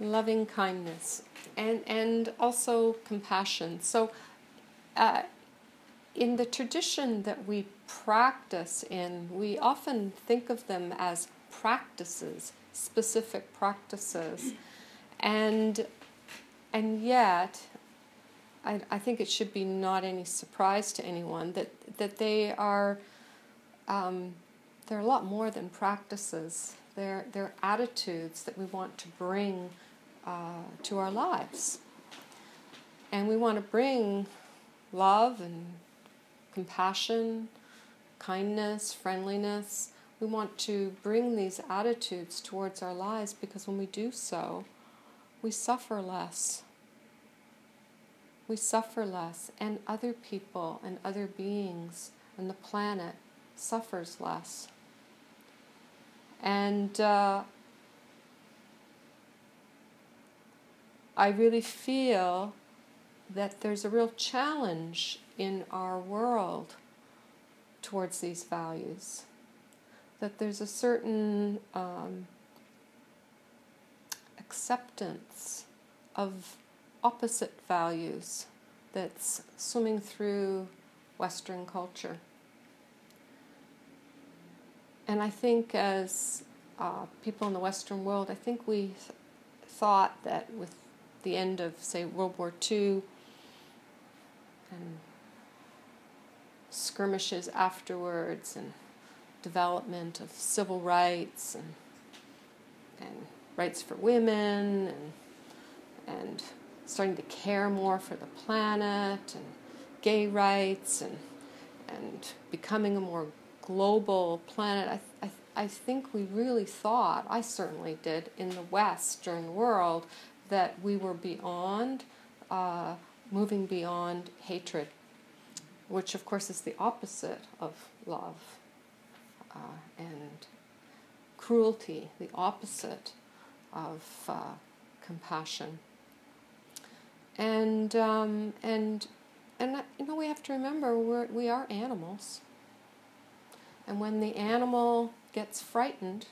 loving kindness, and also compassion. So in the tradition that we practice in, we often think of them as practices, specific practices, and yet I think it should be not any surprise to anyone that they are they're a lot more than practices. They're attitudes that we want to bring to our lives. And we want to bring love and compassion, kindness, friendliness. We want to bring these attitudes towards our lives because when we do so, we suffer less. We suffer less, and other people and other beings and the planet suffers less. And I really feel that there's a real challenge in our world towards these values. That there's a certain acceptance of opposite values that's swimming through Western culture. And I think as people in the Western world, I think we thought that with the end of, say, World War II and skirmishes afterwards and development of civil rights and rights for women and starting to care more for the planet and gay rights and becoming a more global planet. I think we really thought, I certainly did, in the Western world, that we were beyond, moving beyond hatred, which of course is the opposite of love, and cruelty, the opposite of compassion. And you know, we have to remember we are animals. And when the animal gets frightened,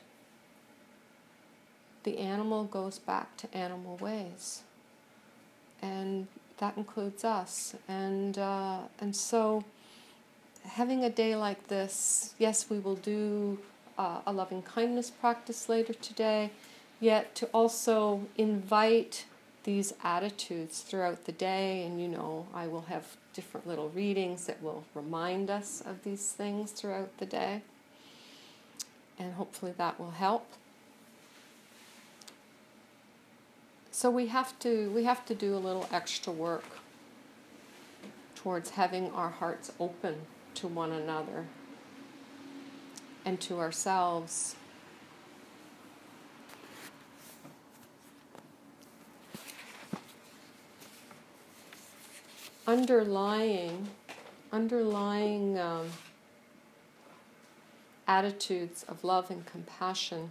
the animal goes back to animal ways. And that includes us. And so having a day like this, yes, we will do a loving kindness practice later today, yet to also invite these attitudes throughout the day. And you know, I will have different little readings that will remind us of these things throughout the day. And hopefully that will help. So we have to do a little extra work towards having our hearts open to one another and to ourselves. Underlying attitudes of love and compassion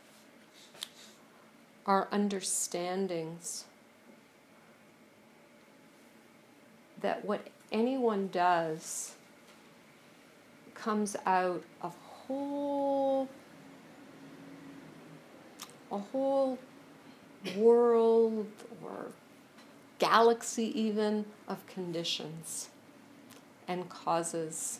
are understandings that what anyone does comes out of a whole world or galaxy even of conditions and causes.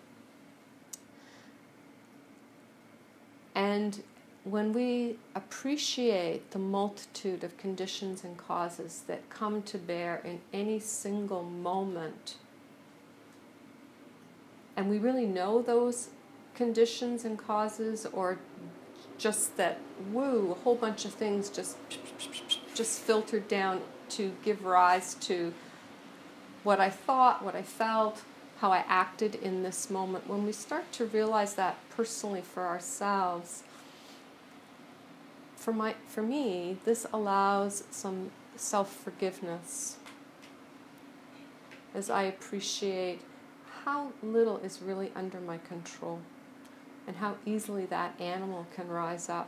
And when we appreciate the multitude of conditions and causes that come to bear in any single moment, and we really know those conditions and causes, or just that, a whole bunch of things just filtered down to give rise to what I thought, what I felt, how I acted in this moment. When we start to realize that personally for ourselves, for me, this allows some self-forgiveness as I appreciate how little is really under my control and how easily that animal can rise up.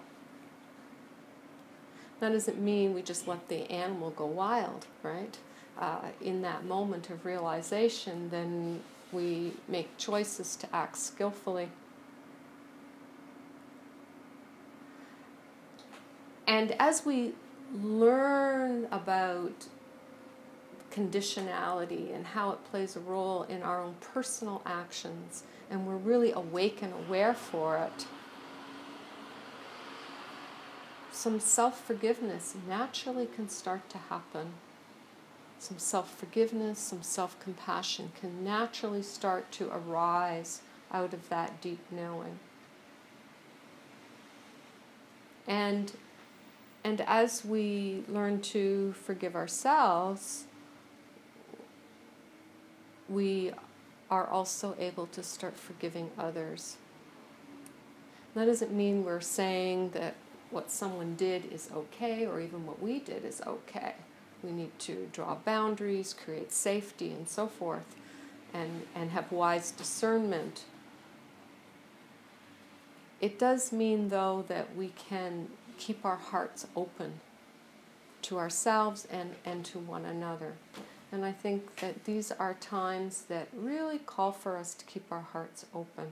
That doesn't mean we just let the animal go wild, right? In that moment of realization, then we make choices to act skillfully. And as we learn about conditionality and how it plays a role in our own personal actions, and we're really awake and aware for it, some self-forgiveness naturally can start to happen. Some self-forgiveness, some self-compassion can naturally start to arise out of that deep knowing. And as we learn to forgive ourselves, we are also able to start forgiving others. That doesn't mean we're saying that what someone did is okay, or even what we did is okay. We need to draw boundaries, create safety, and so forth, and have wise discernment. It does mean, though, that we can keep our hearts open to ourselves and to one another. And I think that these are times that really call for us to keep our hearts open.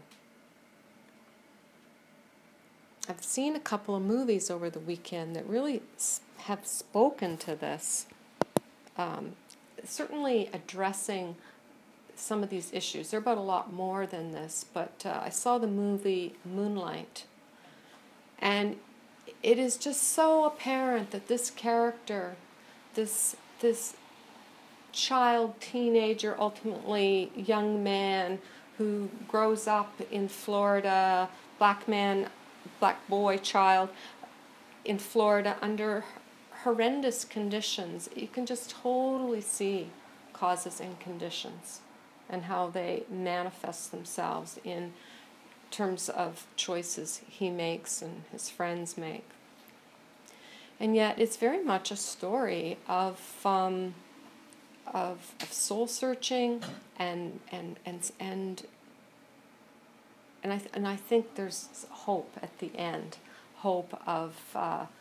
I've seen a couple of movies over the weekend that really have spoken to this, certainly addressing some of these issues. They're about a lot more than this, but I saw the movie Moonlight, and it is just so apparent that this character, this child, teenager, ultimately young man who grows up in Florida, black boy, child in Florida under horrendous conditions. You can just totally see causes and conditions and how they manifest themselves in terms of choices he makes and his friends make. And yet it's very much a story of soul searching and I think there's hope at the end, hope of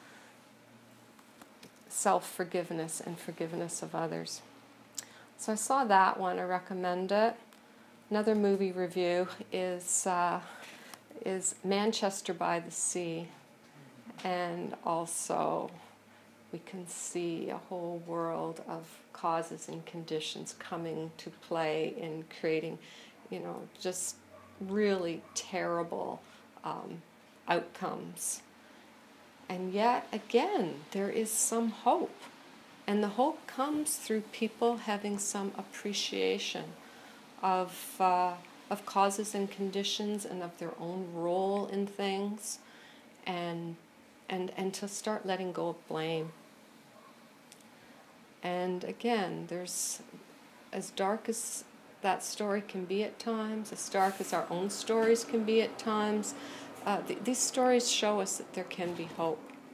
self-forgiveness and forgiveness of others. So I saw that one. I recommend it. Another movie review is Manchester by the Sea, and also we can see a whole world of causes and conditions coming to play in creating, just really terrible outcomes. And yet, again, there is some hope. And the hope comes through people having some appreciation of causes and conditions and of their own role in things, and to start letting go of blame. And again, there's, as dark as that story can be at times, as dark as our own stories can be at times, these stories show us that there can be hope.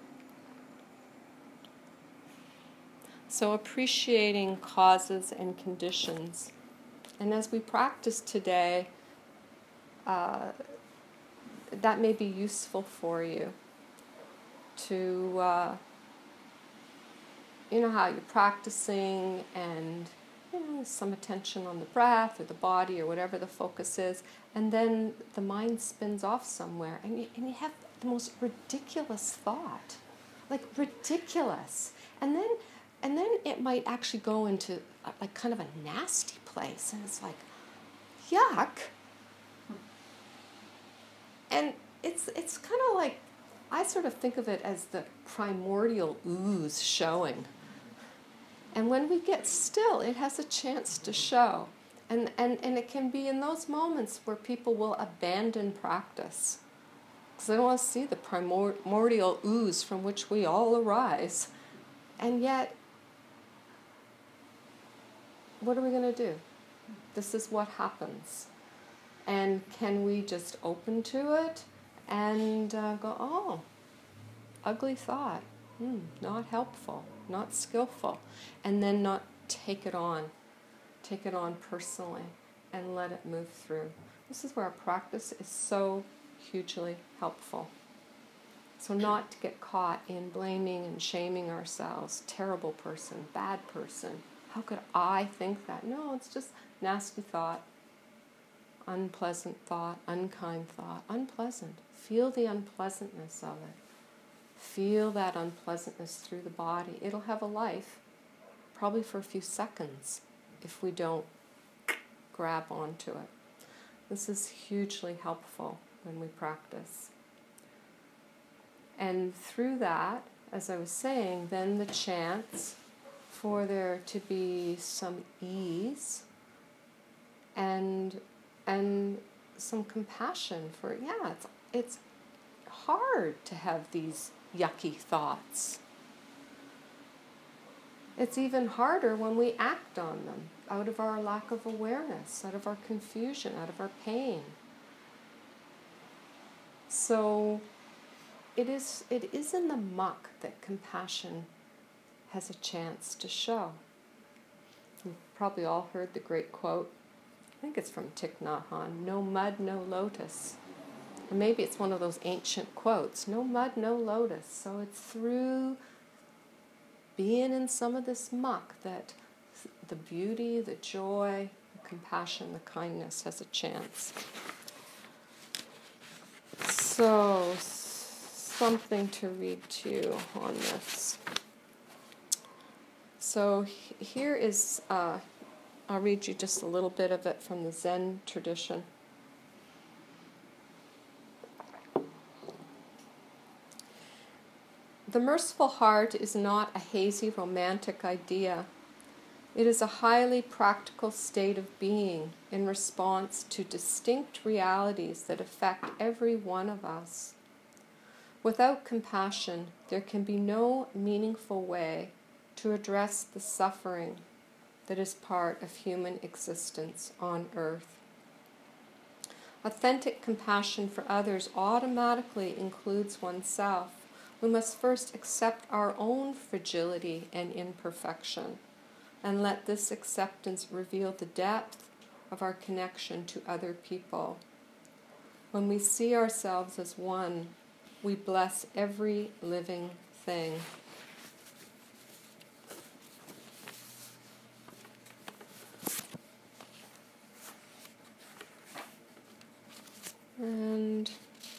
So appreciating causes and conditions. And as we practice today, that may be useful for you to, how you're practicing and some attention on the breath or the body or whatever the focus is, and then the mind spins off somewhere, and you have the most ridiculous thought, like ridiculous, and then it might actually go into like kind of a nasty place, and it's like, yuck. And it's kind of like, I sort of think of it as the primordial ooze showing. And when we get still, it has a chance to show. And it can be in those moments where people will abandon practice, because they don't want to see the primordial ooze from which we all arise. And yet, what are we going to do? This is what happens. And can we just open to it and go, oh, ugly thought, not helpful, not skillful, and then not take it on personally and let it move through. This is where our practice is so hugely helpful. So not to get caught in blaming and shaming ourselves, terrible person, bad person. How could I think that? No, it's just nasty thought, unpleasant thought, unkind thought, unpleasant. Feel the unpleasantness of it. Feel that unpleasantness through the body. It'll have a life, probably for a few seconds, if we don't grab onto it. This is hugely helpful when we practice. And through that, as I was saying, then the chance for there to be some ease and some compassion for, it's hard to have these yucky thoughts. It's even harder when we act on them out of our lack of awareness, out of our confusion, out of our pain. So it is in the muck that compassion has a chance to show. You've probably all heard the great quote, I think it's from Thich Nhat Hanh, "No mud, no lotus." Or maybe it's one of those ancient quotes, "No mud, no lotus." So it's through being in some of this muck that the beauty, the joy, the compassion, the kindness has a chance. So, something to read to you on this. So here is, I'll read you just a little bit of it from the Zen tradition. The merciful heart is not a hazy romantic idea. It is a highly practical state of being in response to distinct realities that affect every one of us. Without compassion, there can be no meaningful way to address the suffering that is part of human existence on earth. Authentic compassion for others automatically includes oneself. We must first accept our own fragility and imperfection, and let this acceptance reveal the depth of our connection to other people. When we see ourselves as one, we bless every living thing. And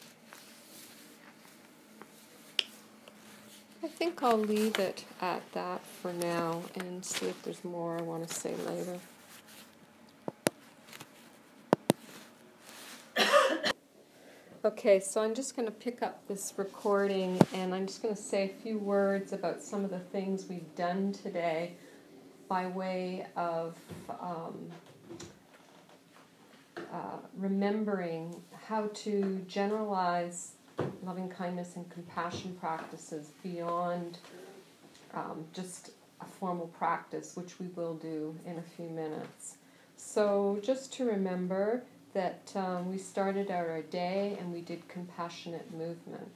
I think I'll leave it at that for now and see if there's more I want to say later. Okay, so I'm just going to pick up this recording and I'm just going to say a few words about some of the things we've done today by way of remembering how to generalize loving kindness and compassion practices beyond just a formal practice, which we will do in a few minutes. So just to remember that we started out our day and we did compassionate movement.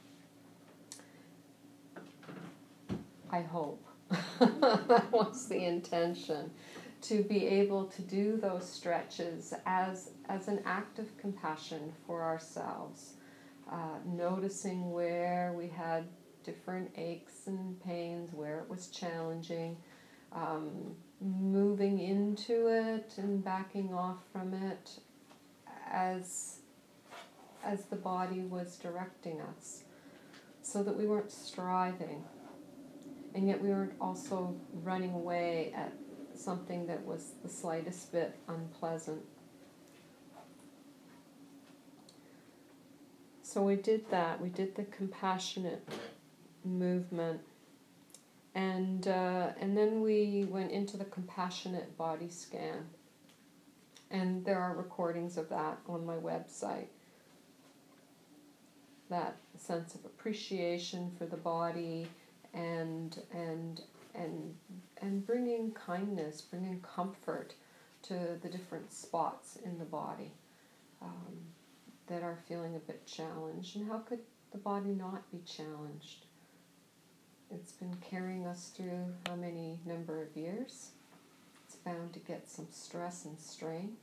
I hope. That was the intention, to be able to do those stretches as an act of compassion for ourselves, noticing where we had different aches and pains, where it was challenging, moving into it and backing off from it as the body was directing us, so that we weren't striving, and yet we weren't also running away at something that was the slightest bit unpleasant. So we did that. We did the compassionate movement, and then we went into the compassionate body scan. And there are recordings of that on my website. That sense of appreciation for the body and bringing kindness, bringing comfort to the different spots in the body that are feeling a bit challenged. And how could the body not be challenged? It's been carrying us through how many number of years? It's bound to get some stress and strain.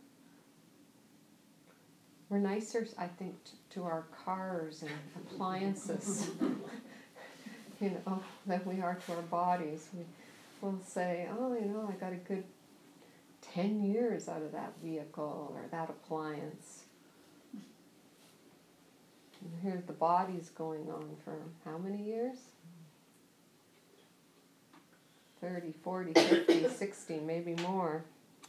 We're nicer, I think, to our cars and appliances, than we are to our bodies. We'll say, I got a good 10 years out of that vehicle or that appliance. And here the body's going on for how many years? 30, 40, 50, 60, maybe more.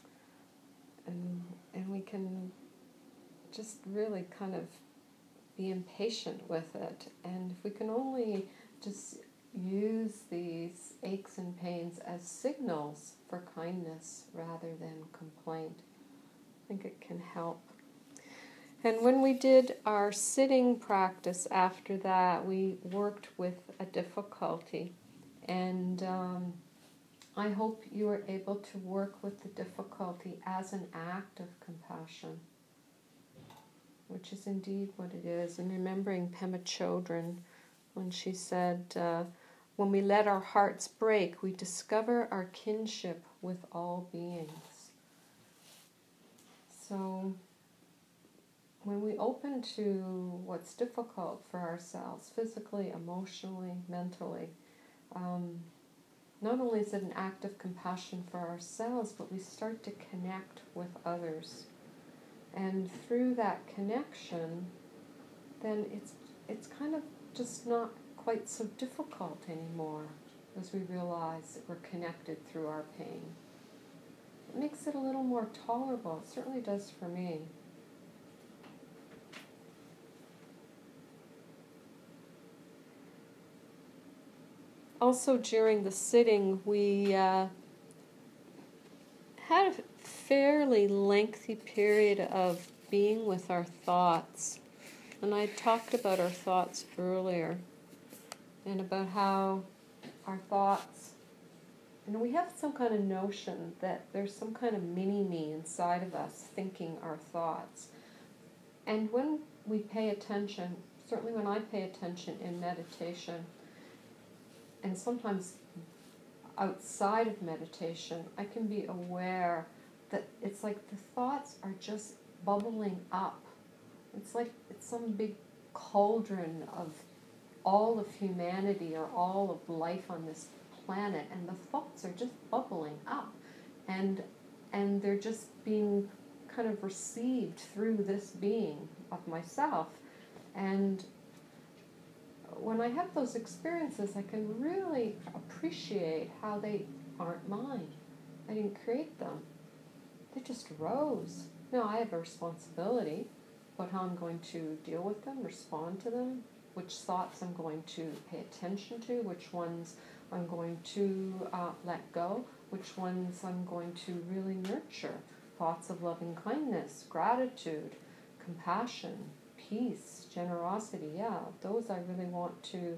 And we can just really kind of be impatient with it. And if we can only just use these aches and pains as signals for kindness rather than complaint, I think it can help. And when we did our sitting practice after that, we worked with a difficulty. And I hope you are able to work with the difficulty as an act of compassion, which is indeed what it is. And remembering Pema Chodron, when she said, when we let our hearts break, we discover our kinship with all beings. So when we open to what's difficult for ourselves, physically, emotionally, mentally, not only is it an act of compassion for ourselves, but we start to connect with others. And through that connection, then it's kind of just not quite so difficult anymore as we realize that we're connected through our pain. It makes it a little more tolerable. It certainly does for me. Also, during the sitting, we had a fairly lengthy period of being with our thoughts. And I talked about our thoughts earlier, and about how our thoughts, we have some kind of notion that there's some kind of mini-me inside of us thinking our thoughts. And when we pay attention, certainly when I pay attention in meditation, and sometimes outside of meditation, I can be aware that it's like the thoughts are just bubbling up. It's like it's some big cauldron of all of humanity or all of life on this planet, and the thoughts are just bubbling up. And they're just being kind of received through this being of myself. And when I have those experiences, I can really appreciate how they aren't mine. I didn't create them. They just arose. Now I have a responsibility about how I'm going to deal with them, respond to them, which thoughts I'm going to pay attention to, which ones I'm going to let go, which ones I'm going to really nurture. Thoughts of loving kindness, gratitude, compassion, peace, generosity, those I really want to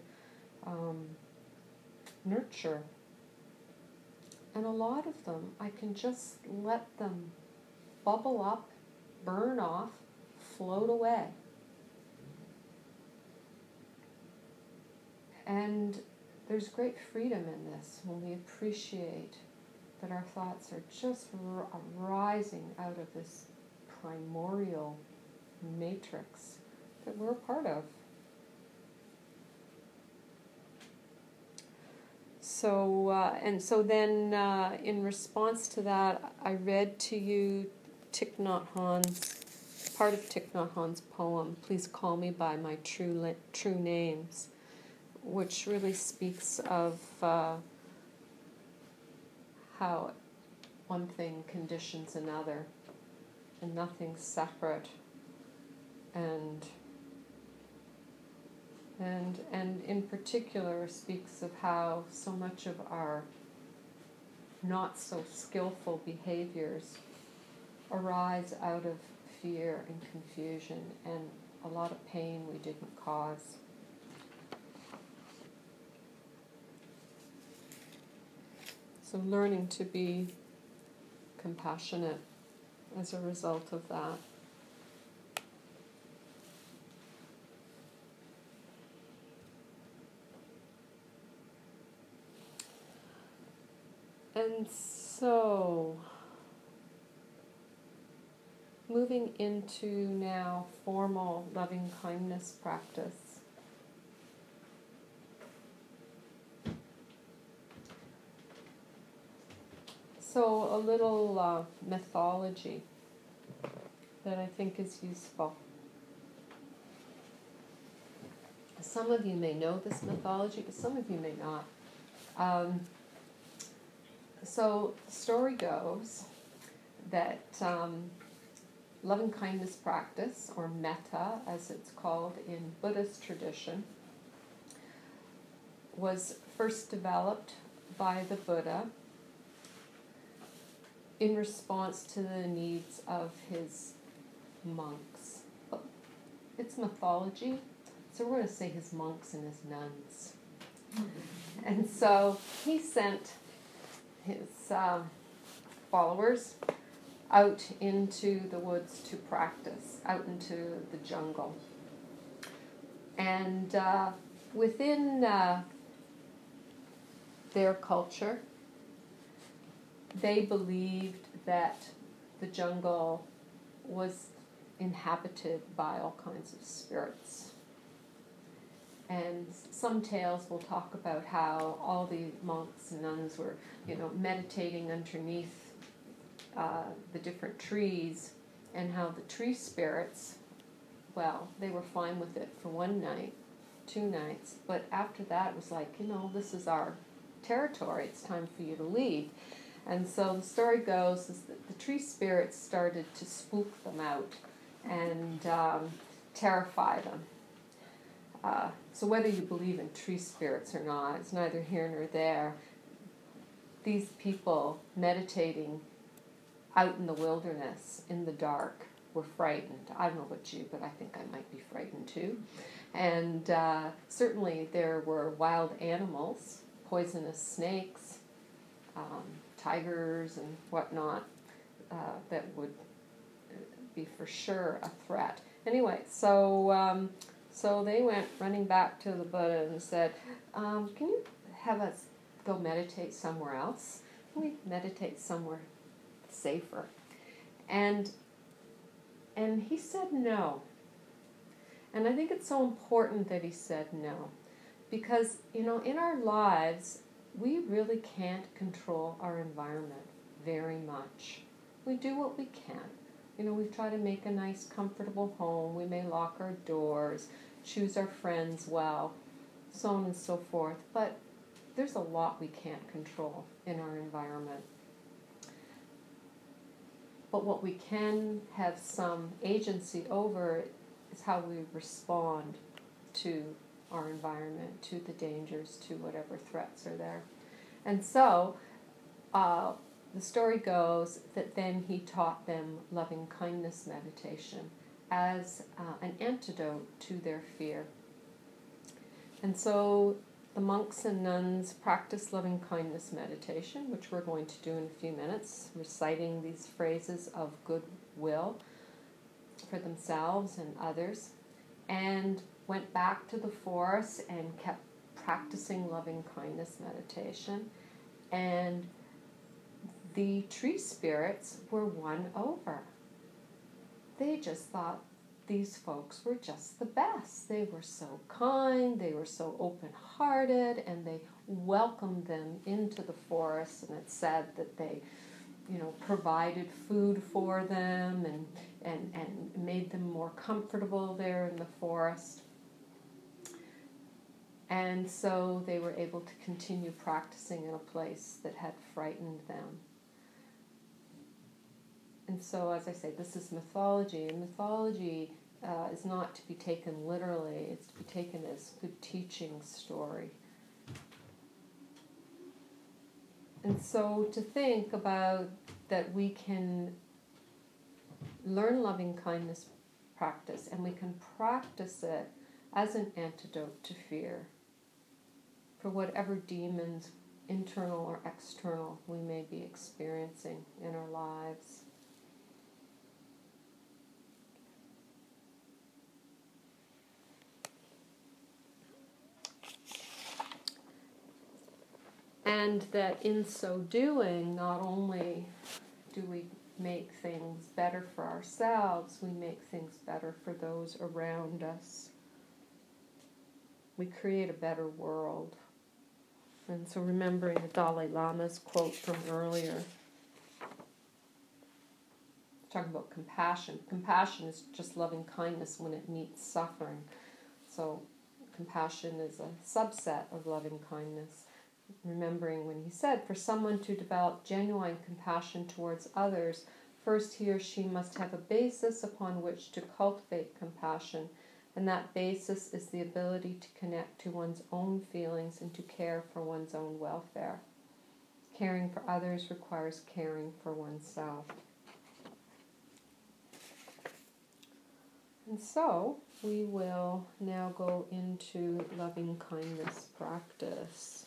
nurture. And a lot of them, I can just let them bubble up, burn off, float away. And there's great freedom in this when we appreciate that our thoughts are just rising out of this primordial matrix that we're a part of. So, so then in response to that, I read to you Thich Nhat Hanh's, part of Thich Nhat Hanh's poem, Please Call Me By My True Names, which really speaks of how one thing conditions another, and nothing's separate, and in particular speaks of how so much of our not so skillful behaviors arise out of fear and confusion and a lot of pain we didn't cause. So learning to be compassionate as a result of that. And so, moving into now formal loving kindness practice. So a little mythology that I think is useful. some of you may know this mythology, but some of you may not. So the story goes that loving kindness practice, or metta as it's called in Buddhist tradition, was first developed by the Buddha in response to the needs of his monks. It's mythology, so we're going to say his monks and his nuns. And so he sent his followers out into the woods to practice, out into the jungle. And within their culture, they believed that the jungle was inhabited by all kinds of spirits. And some tales will talk about how all the monks and nuns were, meditating underneath the different trees, and how the tree spirits, well, they were fine with it for one night, 2 nights, but after that it was like, this is our territory, it's time for you to leave. And so the story goes is that the tree spirits started to spook them out and terrify them. So whether you believe in tree spirits or not, it's neither here nor there. These people meditating out in the wilderness in the dark were frightened. I don't know about you, but I think I might be frightened too. And certainly there were wild animals, poisonous snakes, tigers and whatnot, that would be for sure a threat. Anyway, so they went running back to the Buddha and said, can you have us go meditate somewhere else? Can we meditate somewhere safer? And he said no. And I think it's so important that he said no. Because, in our lives, we really can't control our environment very much. We do what we can. We try to make a nice, comfortable home. We may lock our doors, choose our friends well, so on and so forth. But there's a lot we can't control in our environment. But what we can have some agency over is how we respond to our environment, to the dangers, to whatever threats are there. And so the story goes that then he taught them loving kindness meditation as an antidote to their fear. And so the monks and nuns practiced loving kindness meditation, which we're going to do in a few minutes, reciting these phrases of goodwill for themselves and others, and went back to the forest and kept practicing loving kindness meditation. And the tree spirits were won over. They just thought these folks were just the best. They were so kind, they were so open-hearted, and they welcomed them into the forest. And it said that they, provided food for them and made them more comfortable there in the forest. And so they were able to continue practicing in a place that had frightened them. And so, as I say, this is mythology, and mythology is not to be taken literally, it's to be taken as good teaching story. And so to think about that we can learn loving kindness practice, and we can practice it as an antidote to fear for whatever demons, internal or external, we may be experiencing in our lives. And that in so doing, not only do we make things better for ourselves, we make things better for those around us. We create a better world. And so remembering the Dalai Lama's quote from earlier, talking about compassion. Compassion is just loving kindness when it meets suffering. So compassion is a subset of loving kindness. Remembering when he said, for someone to develop genuine compassion towards others, first he or she must have a basis upon which to cultivate compassion, and that basis is the ability to connect to one's own feelings and to care for one's own welfare. Caring for others requires caring for oneself. And so we will now go into loving kindness practice.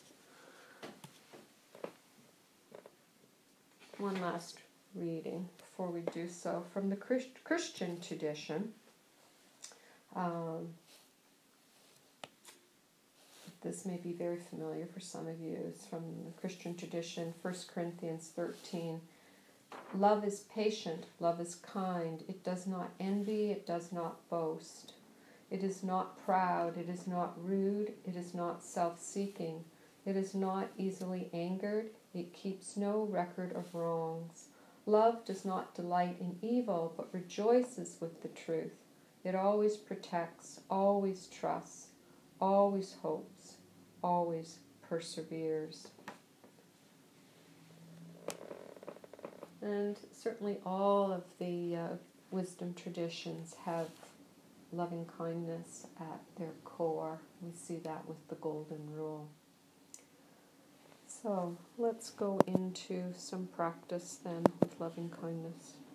One last reading before we do so from the Christian tradition. This may be very familiar for some of you. It's from the Christian tradition, 1 Corinthians 13. Love is patient, love is kind. It does not envy, it does not boast. It is not proud, it is not rude, it is not self-seeking. It is not easily angered, it keeps no record of wrongs. Love does not delight in evil, but rejoices with the truth. It always protects, always trusts, always hopes, always perseveres. And certainly all of the wisdom traditions have loving kindness at their core. We see that with the Golden Rule. So let's go into some practice then with loving kindness.